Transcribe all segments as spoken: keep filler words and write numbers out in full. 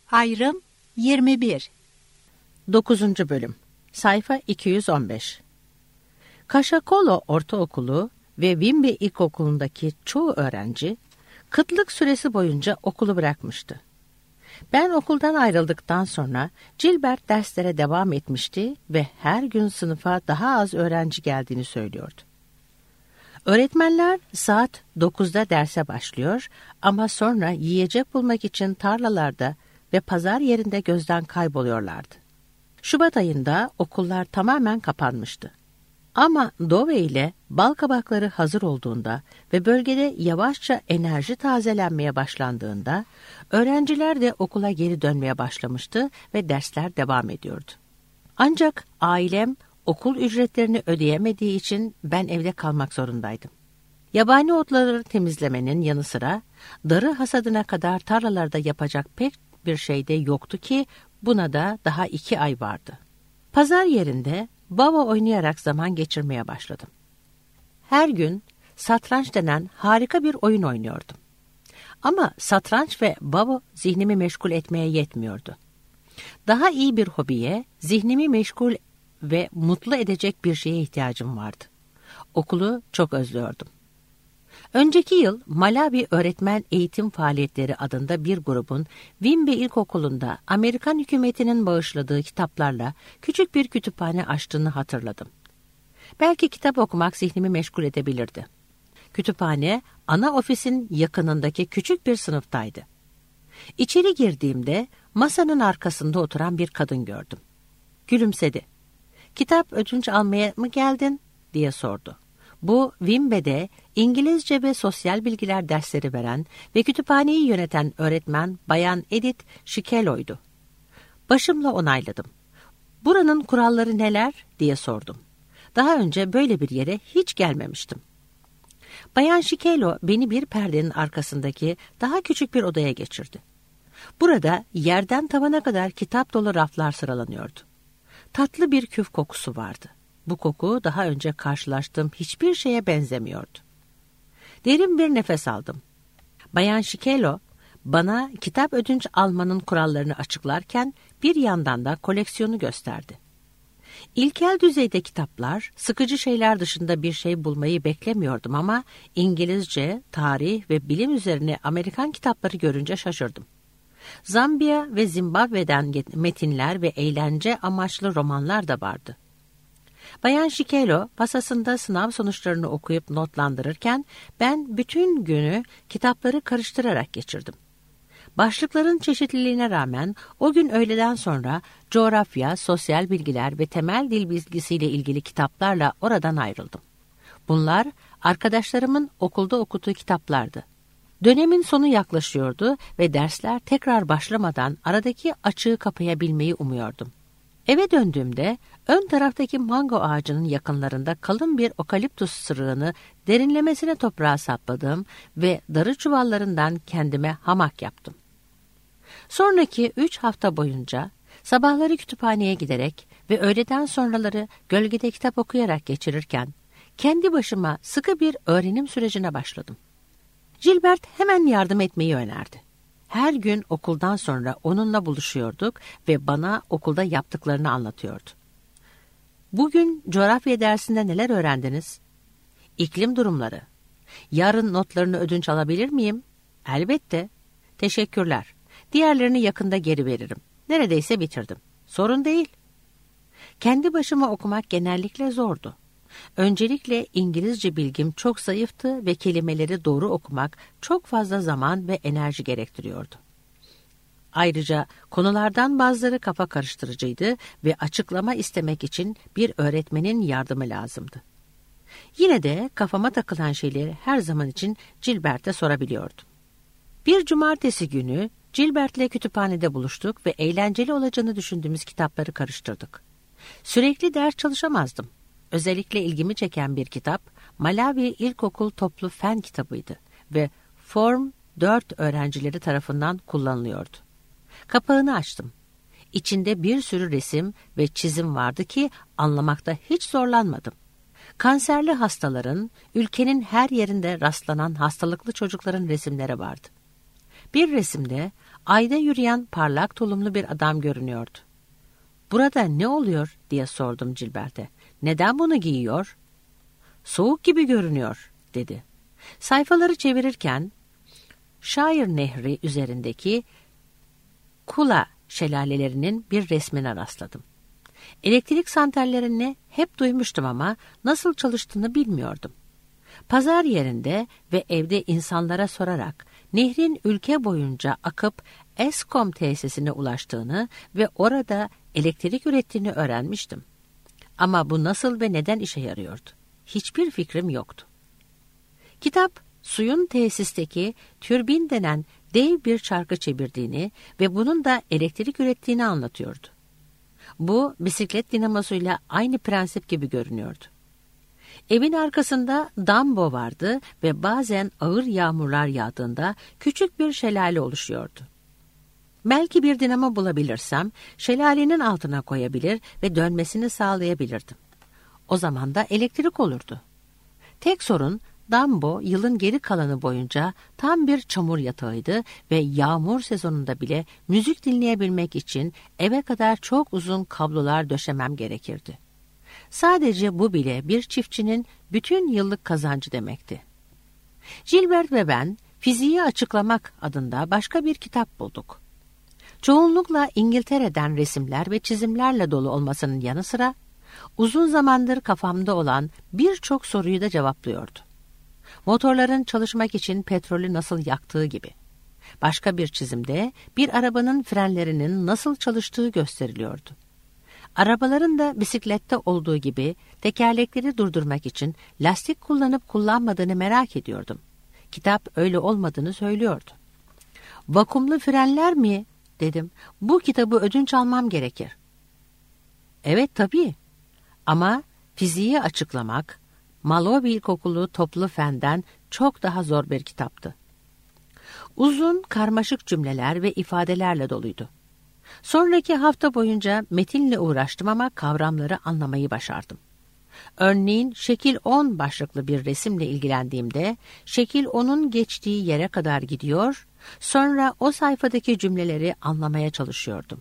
Ayrım yirmi bir. dokuzuncu Bölüm. Sayfa iki yüz on beş. Kaşakolo Ortaokulu ve Wimby İlkokulu'ndaki çoğu öğrenci, kıtlık süresi boyunca okulu bırakmıştı. Ben okuldan ayrıldıktan sonra Gilbert derslere devam etmişti ve her gün sınıfa daha az öğrenci geldiğini söylüyordu. Öğretmenler saat dokuzda derse başlıyor ama sonra yiyecek bulmak için tarlalarda ve pazar yerinde gözden kayboluyorlardı. Şubat ayında okullar tamamen kapanmıştı. Ama dove ile bal kabakları hazır olduğunda ve bölgede yavaşça enerji tazelenmeye başlandığında öğrenciler de okula geri dönmeye başlamıştı ve dersler devam ediyordu. Ancak ailem okul ücretlerini ödeyemediği için ben evde kalmak zorundaydım. Yabani otları temizlemenin yanı sıra darı hasadına kadar tarlalarda yapacak pek bir şey de yoktu ki buna da daha iki ay vardı. Pazar yerinde baba oynayarak zaman geçirmeye başladım. Her gün satranç denen harika bir oyun oynuyordum. Ama satranç ve baba zihnimi meşgul etmeye yetmiyordu. Daha iyi bir hobiye, zihnimi meşgul ve mutlu edecek bir şeye ihtiyacım vardı. Okulu çok özlüyordum. Önceki yıl Malawi Öğretmen Eğitim Faaliyetleri adında bir grubun Wimby İlkokulu'nda Amerikan hükümetinin bağışladığı kitaplarla küçük bir kütüphane açtığını hatırladım. Belki kitap okumak zihnimi meşgul edebilirdi. Kütüphane ana ofisin yakınındaki küçük bir sınıftaydı. İçeri girdiğimde masanın arkasında oturan bir kadın gördüm. Gülümsedi. "Kitap ödünç almaya mı geldin?" diye sordu. Bu Wimby'de İngilizce ve sosyal bilgiler dersleri veren ve kütüphaneyi yöneten öğretmen Bayan Edith Shikelo'ydu. Başımla onayladım. "Buranın kuralları neler?" diye sordum. Daha önce böyle bir yere hiç gelmemiştim. Bayan Shikelo beni bir perdenin arkasındaki daha küçük bir odaya geçirdi. Burada yerden tavana kadar kitap dolu raflar sıralanıyordu. Tatlı bir küf kokusu vardı. Bu koku daha önce karşılaştığım hiçbir şeye benzemiyordu. Derin bir nefes aldım. Bayan Shikelo bana kitap ödünç almanın kurallarını açıklarken bir yandan da koleksiyonu gösterdi. İlkel düzeyde kitaplar, sıkıcı şeyler dışında bir şey bulmayı beklemiyordum ama İngilizce, tarih ve bilim üzerine Amerikan kitapları görünce şaşırdım. Zambiya ve Zimbabwe'den metinler ve eğlence amaçlı romanlar da vardı. Bayan Shikelo masasında sınav sonuçlarını okuyup notlandırırken ben bütün günü kitapları karıştırarak geçirdim. Başlıkların çeşitliliğine rağmen o gün öğleden sonra coğrafya, sosyal bilgiler ve temel dil bilgisiyle ilgili kitaplarla oradan ayrıldım. Bunlar arkadaşlarımın okulda okuduğu kitaplardı. Dönemin sonu yaklaşıyordu ve dersler tekrar başlamadan aradaki açığı kapayabilmeyi umuyordum. Eve döndüğümde ön taraftaki mango ağacının yakınlarında kalın bir okaliptus sırığını derinlemesine toprağa sapladım ve darı çuvallarından kendime hamak yaptım. Sonraki üç hafta boyunca sabahları kütüphaneye giderek ve öğleden sonraları gölgede kitap okuyarak geçirirken kendi başıma sıkı bir öğrenim sürecine başladım. Gilbert hemen yardım etmeyi önerdi. Her gün okuldan sonra onunla buluşuyorduk ve bana okulda yaptıklarını anlatıyordu. "Bugün coğrafya dersinde neler öğrendiniz?" "İklim durumları." "Yarın notlarını ödünç alabilir miyim?" "Elbette." "Teşekkürler. Diğerlerini yakında geri veririm. Neredeyse bitirdim." "Sorun değil." Kendi başıma okumak genellikle zordu. Öncelikle İngilizce bilgim çok zayıftı ve kelimeleri doğru okumak çok fazla zaman ve enerji gerektiriyordu. Ayrıca konulardan bazıları kafa karıştırıcıydı ve açıklama istemek için bir öğretmenin yardımı lazımdı. Yine de kafama takılan şeyleri her zaman için Gilbert'e sorabiliyordum. Bir cumartesi günü Gilbert'le kütüphanede buluştuk ve eğlenceli olacağını düşündüğümüz kitapları karıştırdık. Sürekli ders çalışamazdım. Özellikle ilgimi çeken bir kitap, Malawi İlkokul Toplu Fen kitabıydı ve Form dört öğrencileri tarafından kullanılıyordu. Kapağını açtım. İçinde bir sürü resim ve çizim vardı ki anlamakta hiç zorlanmadım. Kanserli hastaların, ülkenin her yerinde rastlanan hastalıklı çocukların resimleri vardı. Bir resimde ayda yürüyen parlak tulumlu bir adam görünüyordu. "Burada ne oluyor?" diye sordum Gilbert'e. "Neden bunu giyiyor?" "Soğuk gibi görünüyor," dedi. Sayfaları çevirirken Shire Nehri üzerindeki Kula şelalelerinin bir resmine rastladım. Elektrik santrallerini hep duymuştum ama nasıl çalıştığını bilmiyordum. Pazar yerinde ve evde insanlara sorarak nehrin ülke boyunca akıp Eskom tesisine ulaştığını ve orada elektrik ürettiğini öğrenmiştim. Ama bu nasıl ve neden işe yarıyordu? Hiçbir fikrim yoktu. Kitap, suyun tesisteki türbin denen dev bir çarkı çevirdiğini ve bunun da elektrik ürettiğini anlatıyordu. Bu, bisiklet dinamosuyla aynı prensip gibi görünüyordu. Evin arkasında Dumbo vardı ve bazen ağır yağmurlar yağdığında küçük bir şelale oluşuyordu. Belki bir dinamo bulabilirsem şelalenin altına koyabilir ve dönmesini sağlayabilirdim. O zaman da elektrik olurdu. Tek sorun, Dumbo yılın geri kalanı boyunca tam bir çamur yatağıydı ve yağmur sezonunda bile müzik dinleyebilmek için eve kadar çok uzun kablolar döşemem gerekirdi. Sadece bu bile bir çiftçinin bütün yıllık kazancı demekti. Gilbert ve ben Fiziği Açıklamak adında başka bir kitap bulduk. Çoğunlukla İngiltere'den resimler ve çizimlerle dolu olmasının yanı sıra uzun zamandır kafamda olan birçok soruyu da cevaplıyordu. Motorların çalışmak için petrolü nasıl yaktığı gibi. Başka bir çizimde bir arabanın frenlerinin nasıl çalıştığı gösteriliyordu. Arabaların da bisiklette olduğu gibi tekerlekleri durdurmak için lastik kullanıp kullanmadığını merak ediyordum. Kitap öyle olmadığını söylüyordu. "Vakumlu frenler mi?" dedim. "Bu kitabı ödünç almam gerekir." "Evet tabii. Ama Fiziği Açıklamak, Mallow İlkokulu Toplu Fen'den çok daha zor bir kitaptı. Uzun, karmaşık cümleler ve ifadelerle doluydu. Sonraki hafta boyunca metinle uğraştım ama kavramları anlamayı başardım. Örneğin şekil on başlıklı bir resimle ilgilendiğimde şekil onun geçtiği yere kadar gidiyor, sonra o sayfadaki cümleleri anlamaya çalışıyordum.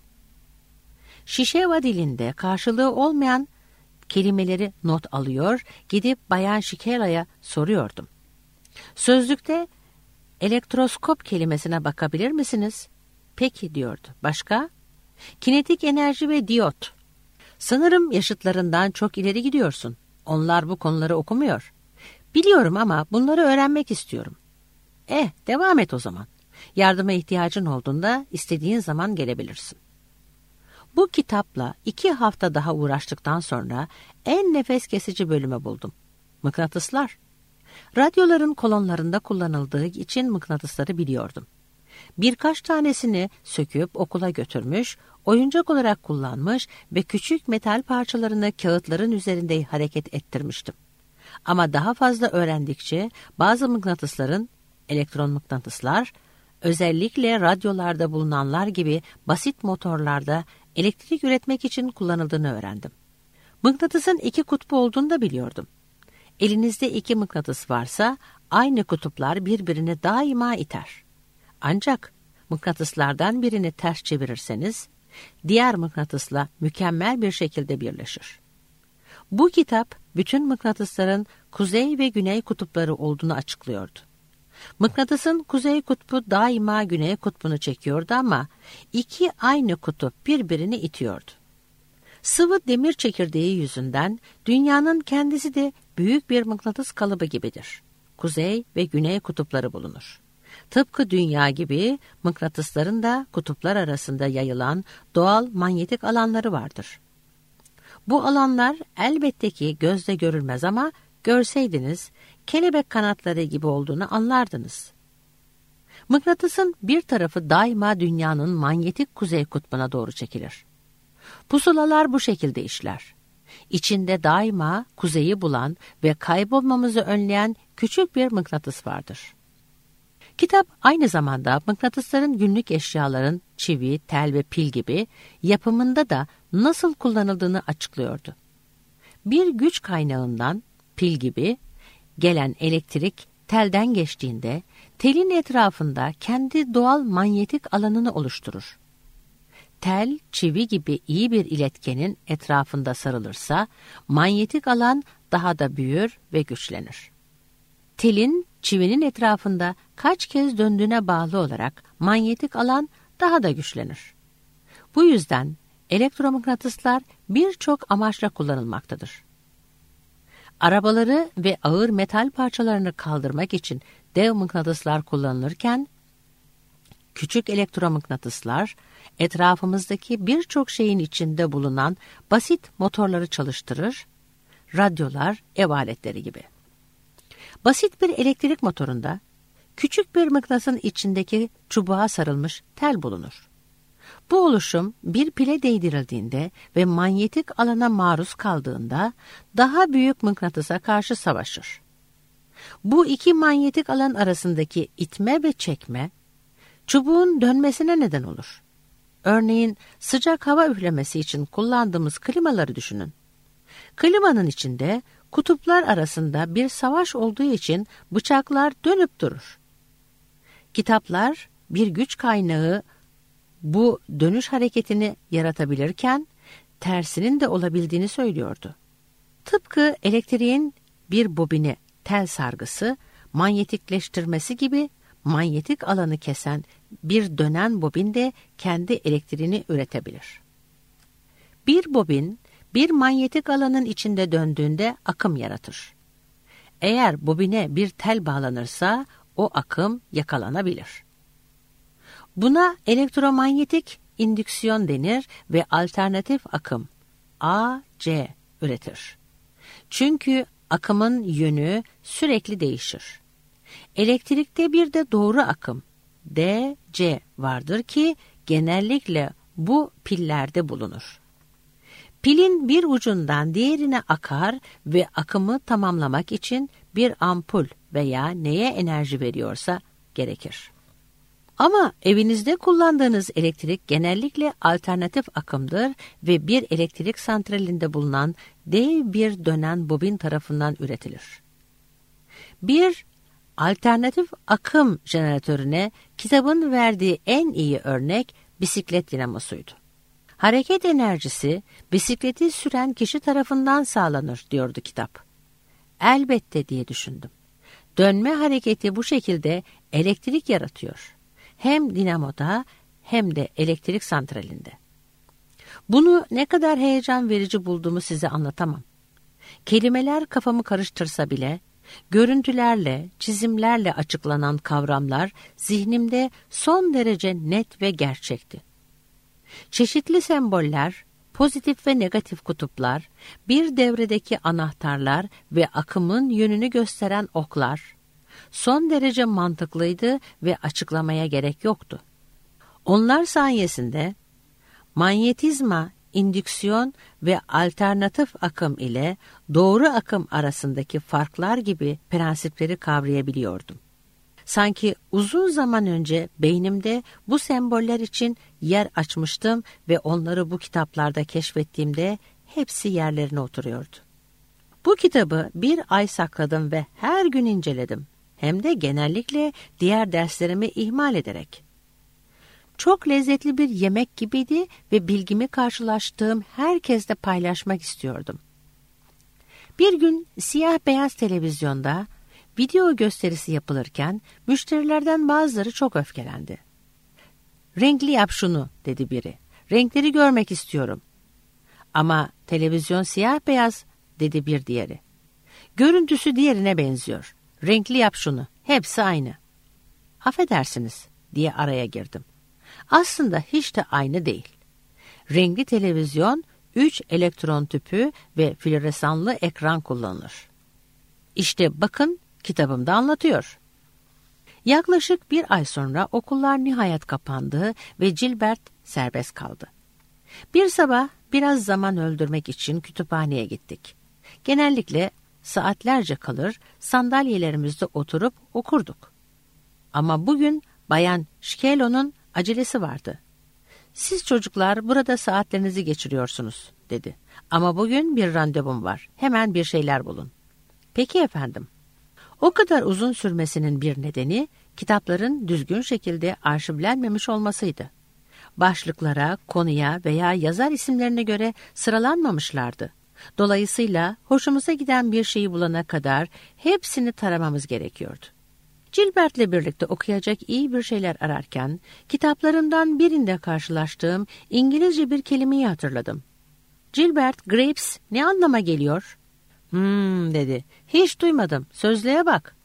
Şişeva dilinde karşılığı olmayan kelimeleri not alıyor, gidip Bayan Şikela'ya soruyordum. "Sözlükte elektroskop kelimesine bakabilir misiniz?" "Peki," diyordu. "Başka?" "Kinetik enerji ve diyot." "Sanırım yaşıtlarından çok ileri gidiyorsun. Onlar bu konuları okumuyor." "Biliyorum ama bunları öğrenmek istiyorum." "Eh, devam et o zaman. Yardıma ihtiyacın olduğunda istediğin zaman gelebilirsin." Bu kitapla iki hafta daha uğraştıktan sonra en nefes kesici bölümü buldum. Mıknatıslar. Radyoların kolonlarında kullanıldığı için mıknatısları biliyordum. Birkaç tanesini söküp okula götürmüş, oyuncak olarak kullanmış ve küçük metal parçalarını kağıtların üzerinde hareket ettirmiştim. Ama daha fazla öğrendikçe bazı mıknatısların, elektron mıknatıslar, özellikle radyolarda bulunanlar gibi basit motorlarda elektrik üretmek için kullanıldığını öğrendim. Mıknatısın iki kutbu olduğunu da biliyordum. Elinizde iki mıknatıs varsa aynı kutuplar birbirini daima iter. Ancak mıknatıslardan birini ters çevirirseniz diğer mıknatısla mükemmel bir şekilde birleşir. Bu kitap bütün mıknatısların kuzey ve güney kutupları olduğunu açıklıyordu. Mıknatısın kuzey kutbu daima güney kutbunu çekiyordu ama iki aynı kutup birbirini itiyordu. Sıvı demir çekirdeği yüzünden dünyanın kendisi de büyük bir mıknatıs kalıbı gibidir. Kuzey ve güney kutupları bulunur. Tıpkı dünya gibi mıknatısların da kutuplar arasında yayılan doğal manyetik alanları vardır. Bu alanlar elbette ki gözle görülmez ama görseydiniz kelebek kanatları gibi olduğunu anlardınız. Mıknatısın bir tarafı daima dünyanın manyetik kuzey kutbuna doğru çekilir. Pusulalar bu şekilde işler. İçinde daima kuzeyi bulan ve kaybolmamızı önleyen küçük bir mıknatıs vardır. Kitap aynı zamanda mıknatısların günlük eşyaların çivi, tel ve pil gibi yapımında da nasıl kullanıldığını açıklıyordu. Bir güç kaynağından, pil gibi, gelen elektrik telden geçtiğinde telin etrafında kendi doğal manyetik alanını oluşturur. Tel, çivi gibi iyi bir iletkenin etrafında sarılırsa, manyetik alan daha da büyür ve güçlenir. Telin, çivinin etrafında kaç kez döndüğüne bağlı olarak manyetik alan daha da güçlenir. Bu yüzden elektromıknatıslar birçok amaçla kullanılmaktadır. Arabaları ve ağır metal parçalarını kaldırmak için dev mıknatıslar kullanılırken, küçük elektromıknatıslar etrafımızdaki birçok şeyin içinde bulunan basit motorları çalıştırır, radyolar, ev aletleri gibi. Basit bir elektrik motorunda küçük bir mıknatısın içindeki çubuğa sarılmış tel bulunur. Bu oluşum bir pile değdirildiğinde ve manyetik alana maruz kaldığında daha büyük mıknatısa karşı savaşır. Bu iki manyetik alan arasındaki itme ve çekme, çubuğun dönmesine neden olur. Örneğin sıcak hava üflemesi için kullandığımız klimaları düşünün. Klimanın içinde kutuplar arasında bir savaş olduğu için bıçaklar dönüp durur. Kitaplar bir güç kaynağı bu dönüş hareketini yaratabilirken tersinin de olabildiğini söylüyordu. Tıpkı elektriğin bir bobini, tel sargısı, manyetikleştirmesi gibi manyetik alanı kesen bir dönen bobin de kendi elektriğini üretebilir. Bir bobin, bir manyetik alanın içinde döndüğünde akım yaratır. Eğer bobine bir tel bağlanırsa o akım yakalanabilir. Buna elektromanyetik indüksiyon denir ve alternatif akım A C üretir. Çünkü akımın yönü sürekli değişir. Elektrikte bir de doğru akım D C vardır ki genellikle bu pillerde bulunur. Pilin bir ucundan diğerine akar ve akımı tamamlamak için bir ampul veya neye enerji veriyorsa gerekir. Ama evinizde kullandığınız elektrik genellikle alternatif akımdır ve bir elektrik santralinde bulunan dev bir dönen bobin tarafından üretilir. Bir alternatif akım jeneratörüne kitabın verdiği en iyi örnek bisiklet dinamosuydu. Hareket enerjisi bisikleti süren kişi tarafından sağlanır diyordu kitap. Elbette diye düşündüm. Dönme hareketi bu şekilde elektrik yaratıyor. Hem dinamoda hem de elektrik santralinde. Bunu ne kadar heyecan verici bulduğumu size anlatamam. Kelimeler kafamı karıştırsa bile, görüntülerle, çizimlerle açıklanan kavramlar zihnimde son derece net ve gerçekti. Çeşitli semboller, pozitif ve negatif kutuplar, bir devredeki anahtarlar ve akımın yönünü gösteren oklar, son derece mantıklıydı ve açıklamaya gerek yoktu. Onlar sayesinde manyetizma, indüksiyon ve alternatif akım ile doğru akım arasındaki farklar gibi prensipleri kavrayabiliyordum. Sanki uzun zaman önce beynimde bu semboller için yer açmıştım ve onları bu kitaplarda keşfettiğimde hepsi yerlerine oturuyordu. Bu kitabı bir ay sakladım ve her gün inceledim. Hem de genellikle diğer derslerimi ihmal ederek. Çok lezzetli bir yemek gibiydi ve bilgimi karşılaştığım herkesle paylaşmak istiyordum. Bir gün siyah beyaz televizyonda video gösterisi yapılırken müşterilerden bazıları çok öfkelendi. "Renkli yap şunu," dedi biri. "Renkleri görmek istiyorum." "Ama televizyon siyah beyaz," dedi bir diğeri. "Görüntüsü diğerine benziyor. Renkli yap şunu. Hepsi aynı." "Affedersiniz," diye araya girdim. "Aslında hiç de aynı değil. Renkli televizyon, üç elektron tüpü ve floresanlı ekran kullanılır. İşte bakın, kitabımda anlatıyor." Yaklaşık bir ay sonra okullar nihayet kapandı ve Gilbert serbest kaldı. Bir sabah biraz zaman öldürmek için kütüphaneye gittik. Genellikle saatlerce kalır, sandalyelerimizde oturup okurduk. Ama bugün Bayan Şkelo'nun acelesi vardı. "Siz çocuklar burada saatlerinizi geçiriyorsunuz," dedi. "Ama bugün bir randevum var. Hemen bir şeyler bulun." "Peki efendim." O kadar uzun sürmesinin bir nedeni kitapların düzgün şekilde arşivlenmemiş olmasıydı. Başlıklara, konuya veya yazar isimlerine göre sıralanmamışlardı. Dolayısıyla hoşumuza giden bir şeyi bulana kadar hepsini taramamız gerekiyordu. Gilbert'le birlikte okuyacak iyi bir şeyler ararken, kitaplarından birinde karşılaştığım İngilizce bir kelimeyi hatırladım. Gilbert, grapes ne anlama geliyor? Hmm dedi. Hiç duymadım. Sözlüğe bak.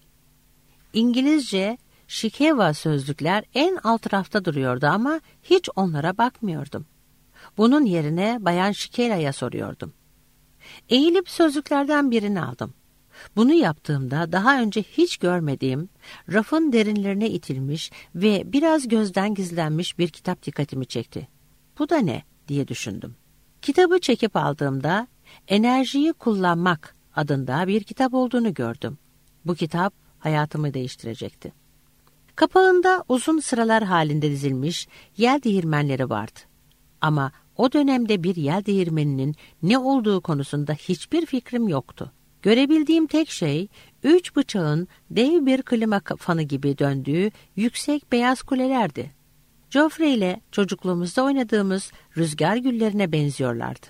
İngilizce şikeva sözlükler en alt rafta duruyordu ama hiç onlara bakmıyordum. Bunun yerine Bayan Şikela'ya soruyordum. Eğilip sözlüklerden birini aldım. Bunu yaptığımda daha önce hiç görmediğim, rafın derinlerine itilmiş ve biraz gözden gizlenmiş bir kitap dikkatimi çekti. Bu da ne diye düşündüm. Kitabı çekip aldığımda Enerjiyi Kullanmak adında bir kitap olduğunu gördüm. Bu kitap hayatımı değiştirecekti. Kapağında uzun sıralar halinde dizilmiş yel değirmenleri vardı. Ama o dönemde bir yel değirmeninin ne olduğu konusunda hiçbir fikrim yoktu. Görebildiğim tek şey, üç bıçağın dev bir klima fanı gibi döndüğü yüksek beyaz kulelerdi. Geoffrey ile çocukluğumuzda oynadığımız rüzgar güllerine benziyorlardı.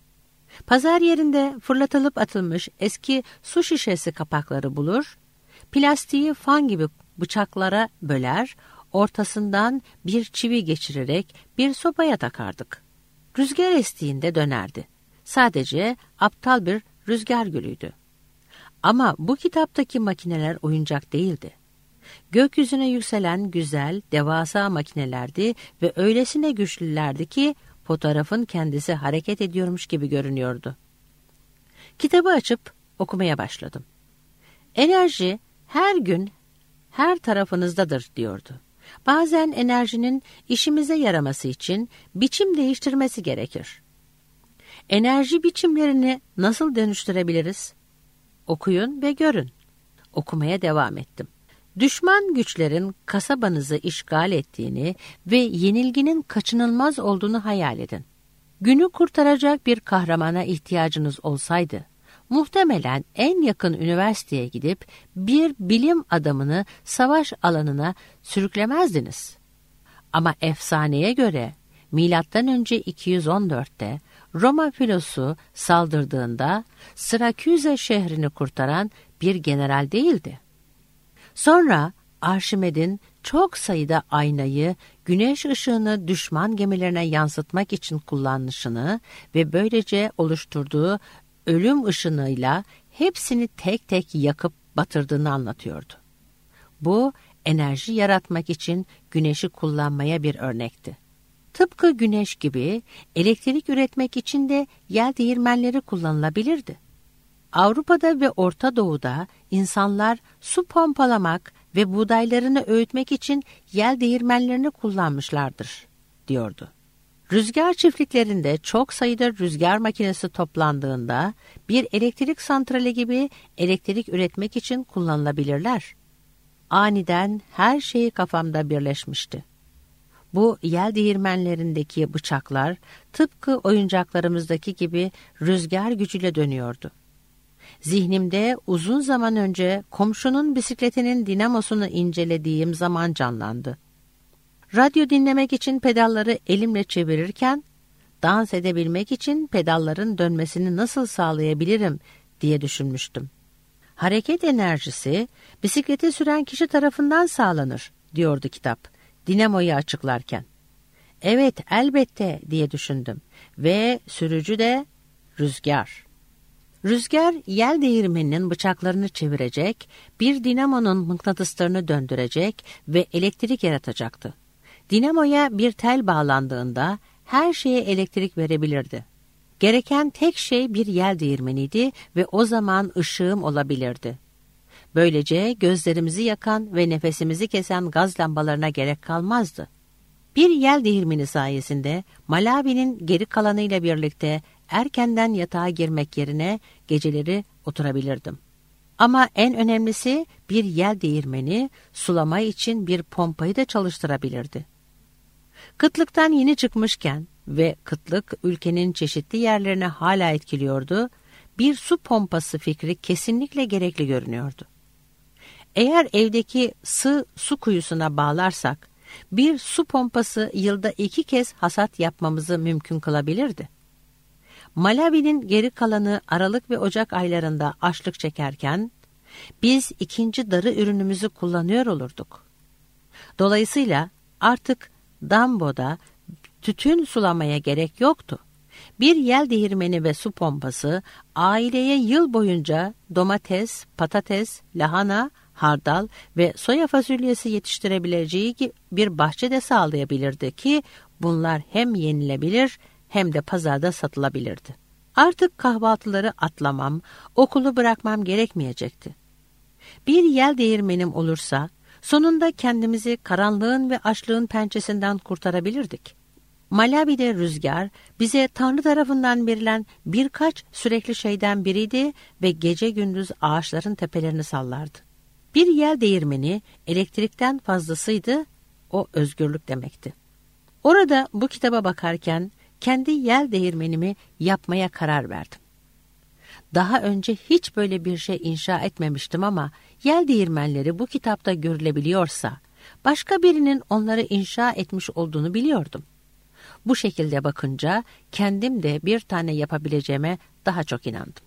Pazar yerinde fırlatılıp atılmış eski su şişesi kapakları bulur, plastiği fan gibi bıçaklara böler, ortasından bir çivi geçirerek bir sopaya takardık. Rüzgar estiğinde dönerdi. Sadece aptal bir rüzgar gülüydü. Ama bu kitaptaki makineler oyuncak değildi. Gökyüzüne yükselen güzel, devasa makinelerdi ve öylesine güçlülerdi ki fotoğrafın kendisi hareket ediyormuş gibi görünüyordu. Kitabı açıp okumaya başladım. Enerji her gün her tarafınızdadır diyordu. Bazen enerjinin işimize yaraması için biçim değiştirmesi gerekir. Enerji biçimlerini nasıl dönüştürebiliriz? Okuyun ve görün. Okumaya devam ettim. Düşman güçlerin kasabanızı işgal ettiğini ve yenilginin kaçınılmaz olduğunu hayal edin. Günü kurtaracak bir kahramana ihtiyacınız olsaydı, muhtemelen en yakın üniversiteye gidip bir bilim adamını savaş alanına sürüklemezdiniz. Ama efsaneye göre milattan önce iki yüz on dörtte Roma filosu saldırdığında Sıraküze şehrini kurtaran bir general değildi. Sonra Arşimed'in çok sayıda aynayı güneş ışığını düşman gemilerine yansıtmak için kullanışını ve böylece oluşturduğu ölüm ışınıyla hepsini tek tek yakıp batırdığını anlatıyordu. Bu, enerji yaratmak için güneşi kullanmaya bir örnekti. Tıpkı güneş gibi elektrik üretmek için de yel değirmenleri kullanılabilirdi. Avrupa'da ve Orta Doğu'da insanlar su pompalamak ve buğdaylarını öğütmek için yel değirmenlerini kullanmışlardır, diyordu. Rüzgar çiftliklerinde çok sayıda rüzgar makinesi toplandığında bir elektrik santrali gibi elektrik üretmek için kullanılabilirler. Aniden her şey kafamda birleşmişti. Bu yel değirmenlerindeki bıçaklar tıpkı oyuncaklarımızdaki gibi rüzgar gücüyle dönüyordu. Zihnimde uzun zaman önce komşunun bisikletinin dinamosunu incelediğim zaman canlandı. Radyo dinlemek için pedalları elimle çevirirken, dans edebilmek için pedalların dönmesini nasıl sağlayabilirim diye düşünmüştüm. Hareket enerjisi bisikleti süren kişi tarafından sağlanır, diyordu kitap, dinamoyu açıklarken. Evet, elbette diye düşündüm ve sürücü de rüzgar. Rüzgar, yel değirmeninin bıçaklarını çevirecek, bir dinamonun mıknatıslarını döndürecek ve elektrik yaratacaktı. Dinamoya bir tel bağlandığında her şeye elektrik verebilirdi. Gereken tek şey bir yel değirmeniydi ve o zaman ışığım olabilirdi. Böylece gözlerimizi yakan ve nefesimizi kesen gaz lambalarına gerek kalmazdı. Bir yel değirmeni sayesinde Malawi'nin geri kalanıyla birlikte erkenden yatağa girmek yerine geceleri oturabilirdim. Ama en önemlisi bir yel değirmeni sulama için bir pompayı da çalıştırabilirdi. Kıtlıktan yeni çıkmışken ve kıtlık ülkenin çeşitli yerlerine hala etkiliyordu, bir su pompası fikri kesinlikle gerekli görünüyordu. Eğer evdeki sığ su kuyusuna bağlarsak, bir su pompası yılda iki kez hasat yapmamızı mümkün kılabilirdi. Malawi'nin geri kalanı Aralık ve Ocak aylarında açlık çekerken, biz ikinci darı ürünümüzü kullanıyor olurduk. Dolayısıyla artık Dambo'da tütün sulamaya gerek yoktu. Bir yel değirmeni ve su pompası aileye yıl boyunca domates, patates, lahana, hardal ve soya fasulyesi yetiştirebileceği bir bahçe de sağlayabilirdi ki bunlar hem yenilebilir hem de pazarda satılabilirdi. Artık kahvaltıları atlamam, okulu bırakmam gerekmeyecekti. Bir yel değirmenim olursa sonunda kendimizi karanlığın ve açlığın pençesinden kurtarabilirdik. Malawi'de rüzgar bize Tanrı tarafından verilen birkaç sürekli şeyden biriydi ve gece gündüz ağaçların tepelerini sallardı. Bir yel değirmeni elektrikten fazlasıydı, o özgürlük demekti. Orada bu kitaba bakarken kendi yel değirmenimi yapmaya karar verdim. Daha önce hiç böyle bir şey inşa etmemiştim ama yel değirmenleri bu kitapta görülebiliyorsa başka birinin onları inşa etmiş olduğunu biliyordum. Bu şekilde bakınca kendim de bir tane yapabileceğime daha çok inandım.